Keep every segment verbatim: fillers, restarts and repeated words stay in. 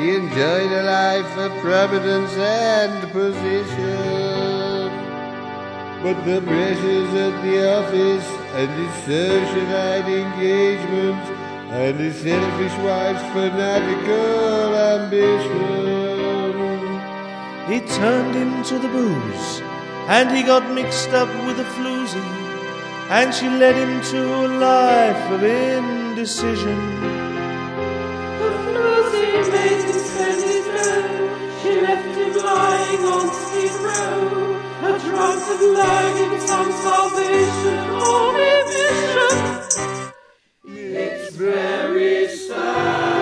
enjoyed a life of providence and position. But the pressures at the office and his socialite engagements and his selfish wife's fanatical ambition. He turned him to the booze, and he got mixed up with a floozy, and she led him to a life of indecision. The floozy made him spend his dough, she left him lying on Skid Row, a drunken lag in some salvation or emission. It's very sad.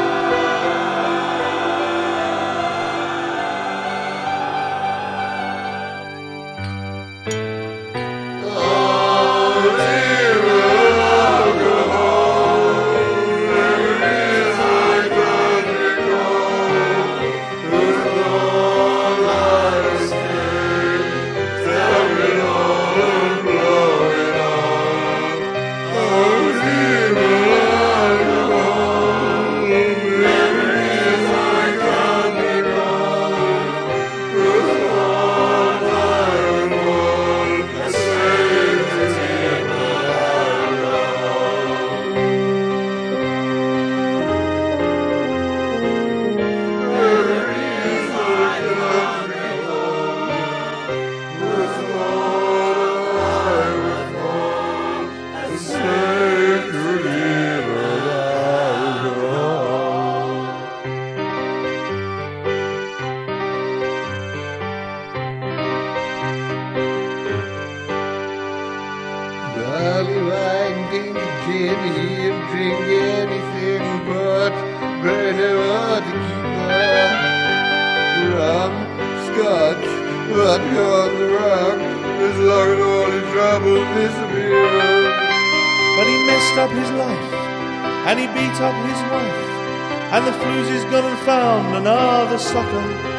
Barley wine, pink gin, he'll drink anything but better tequila. Rum, scotch, vodka on the rock, as long as all his troubles disappear. But he messed up his life, and he beat up his wife, and the floozy's gone and found another sucker.